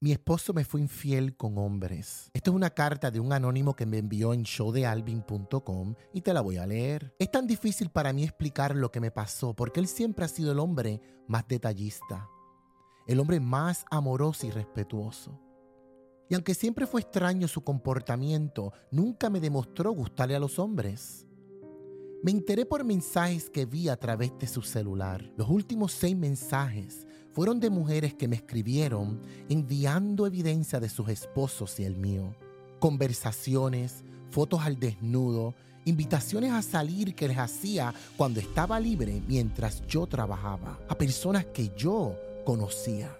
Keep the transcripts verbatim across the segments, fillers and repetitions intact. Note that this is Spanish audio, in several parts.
Mi esposo me fue infiel con hombres. Esto es una carta de un anónimo que me envió en show de alvin punto com y te la voy a leer. Es tan difícil para mí explicar lo que me pasó porque él siempre ha sido el hombre más detallista, el hombre más amoroso y respetuoso. Y aunque siempre fue extraño su comportamiento, nunca me demostró gustarle a los hombres. Me enteré por mensajes que vi a través de su celular. Los últimos seis mensajes fueron de mujeres que me escribieron enviando evidencia de sus esposos y el mío. Conversaciones, fotos al desnudo, invitaciones a salir que les hacía cuando estaba libre mientras yo trabajaba, a personas que yo conocía.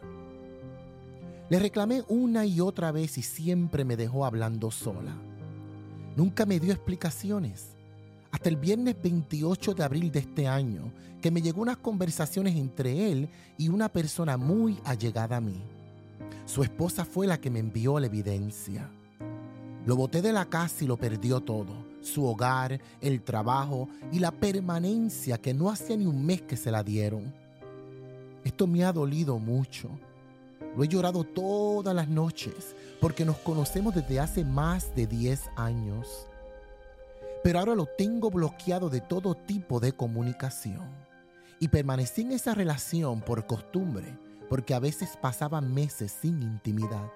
Le reclamé una y otra vez y siempre me dejó hablando sola. Nunca me dio explicaciones. Hasta el viernes veintiocho de abril de este año, que me llegó unas conversaciones entre él y una persona muy allegada a mí. Su esposa fue la que me envió la evidencia. Lo boté de la casa y lo perdió todo. Su hogar, el trabajo y la permanencia que no hacía ni un mes que se la dieron. Esto me ha dolido mucho. Lo he llorado todas las noches porque nos conocemos desde hace más de diez años. Pero ahora lo tengo bloqueado de todo tipo de comunicación. Y permanecí en esa relación por costumbre, porque a veces pasaba meses sin intimidad.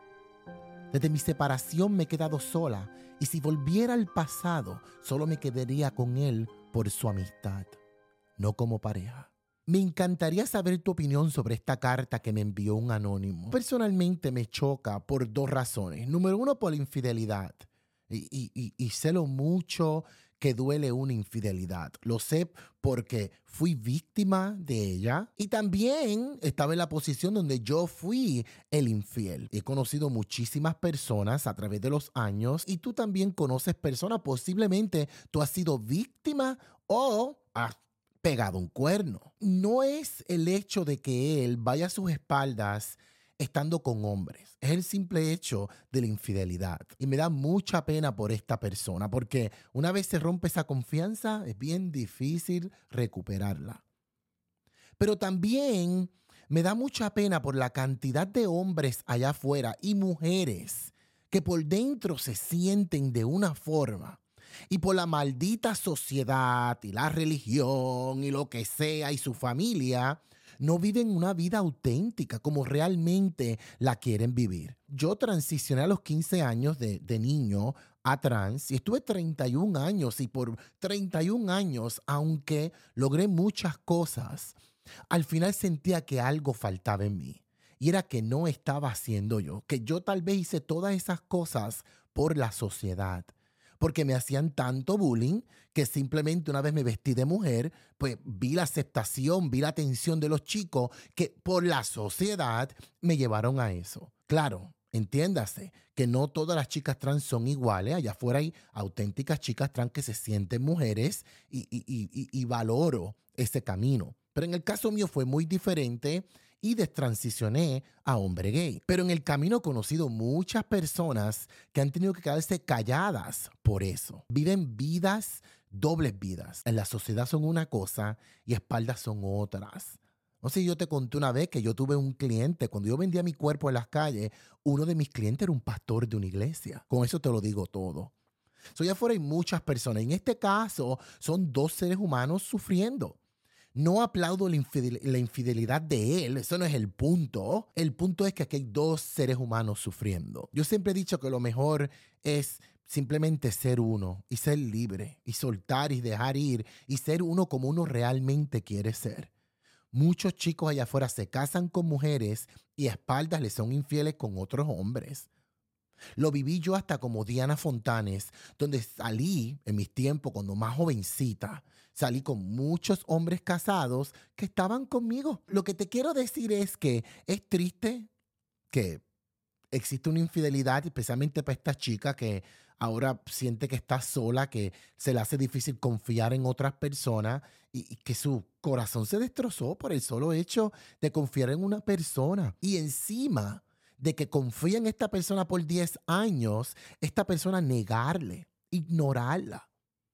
Desde mi separación me he quedado sola, y si volviera al pasado, solo me quedaría con él por su amistad, no como pareja. Me encantaría saber tu opinión sobre esta carta que me envió un anónimo. Personalmente me choca por dos razones. Número uno, por la infidelidad. Y, y, y, y sé lo mucho que duele una infidelidad. Lo sé porque fui víctima de ella y también estaba en la posición donde yo fui el infiel. He conocido muchísimas personas a través de los años y tú también conoces personas. Posiblemente tú has sido víctima o has pegado un cuerno. No es el hecho de que él vaya a sus espaldas estando con hombres. Es el simple hecho de la infidelidad. Y me da mucha pena por esta persona, porque una vez se rompe esa confianza, es bien difícil recuperarla. Pero también me da mucha pena por la cantidad de hombres allá afuera y mujeres que por dentro se sienten de una forma. Y por la maldita sociedad y la religión y lo que sea y su familia, no viven una vida auténtica como realmente la quieren vivir. Yo transicioné a los quince años de, de niño a trans y estuve treinta y un años y por treinta y un años, aunque logré muchas cosas, al final sentía que algo faltaba en mí y era que no estaba haciendo yo, que yo tal vez hice todas esas cosas por la sociedad. Porque me hacían tanto bullying que simplemente una vez me vestí de mujer, pues vi la aceptación, vi la atención de los chicos que por la sociedad me llevaron a eso. Claro, entiéndase que no todas las chicas trans son iguales. Allá afuera hay auténticas chicas trans que se sienten mujeres y, y, y, y valoro ese camino. Pero en el caso mío fue muy diferente y destransicioné a hombre gay. Pero en el camino he conocido muchas personas que han tenido que quedarse calladas por eso. Viven vidas, dobles vidas. En la sociedad son una cosa y espaldas son otras. No sé, yo te conté una vez que yo tuve un cliente, cuando yo vendía mi cuerpo en las calles, uno de mis clientes era un pastor de una iglesia. Con eso te lo digo todo. So, allá afuera hay muchas personas. En este caso, son dos seres humanos sufriendo. No aplaudo la, infidel- la infidelidad de él, eso no es el punto. El punto es que aquí hay dos seres humanos sufriendo. Yo siempre he dicho que lo mejor es simplemente ser uno y ser libre y soltar y dejar ir y ser uno como uno realmente quiere ser. Muchos chicos allá afuera se casan con mujeres y a espaldas les son infieles con otros hombres. Lo viví yo hasta como Diana Fontanes, donde salí en mis tiempos cuando más jovencita. Salí con muchos hombres casados que estaban conmigo. Lo que te quiero decir es que es triste que existe una infidelidad, especialmente para esta chica que ahora siente que está sola, que se le hace difícil confiar en otras personas y, y que su corazón se destrozó por el solo hecho de confiar en una persona. Y encima de que confía en esta persona por diez años, esta persona negarle, ignorarla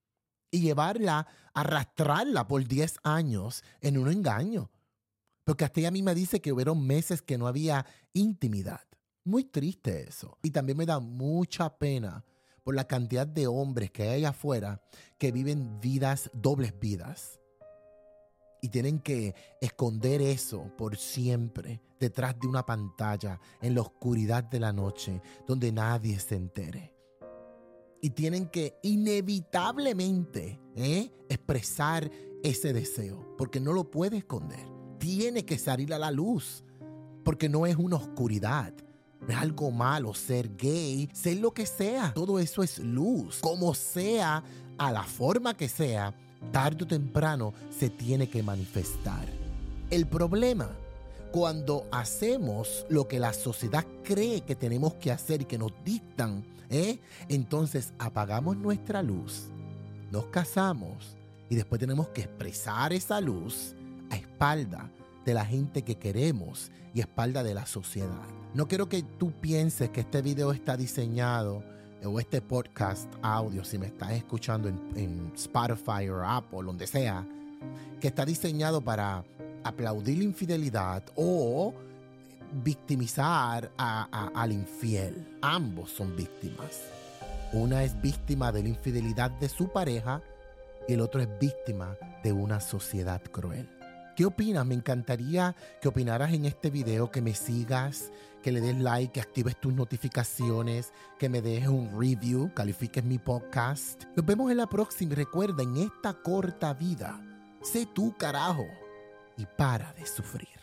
y llevarla, arrastrarla por diez años en un engaño. Porque hasta ella misma dice que hubieron meses que no había intimidad. Muy triste eso. Y también me da mucha pena por la cantidad de hombres que hay allá afuera que viven vidas, dobles vidas. Y tienen que esconder eso por siempre detrás de una pantalla en la oscuridad de la noche donde nadie se entere. Y tienen que inevitablemente ¿eh? expresar ese deseo porque no lo puede esconder. Tiene que salir a la luz porque no es una oscuridad. No es algo malo ser gay, ser lo que sea. Todo eso es luz. Como sea, a la forma que sea, tarde o temprano se tiene que manifestar. El problema, cuando hacemos lo que la sociedad cree que tenemos que hacer y que nos dictan, ¿eh? entonces apagamos nuestra luz, nos casamos y después tenemos que expresar esa luz a espalda de la gente que queremos y a espalda de la sociedad. No quiero que tú pienses que este video está diseñado o este podcast audio, si me estás escuchando en, en Spotify o Apple, donde sea, que está diseñado para aplaudir la infidelidad o victimizar a, a, al infiel. Ambos son víctimas. Una es víctima de la infidelidad de su pareja y el otro es víctima de una sociedad cruel. ¿Qué opinas? Me encantaría que opinaras en este video, que me sigas, que le des like, que actives tus notificaciones, que me dejes un review, califiques mi podcast. Nos vemos en la próxima y recuerda, en esta corta vida, sé tú, carajo, y para de sufrir.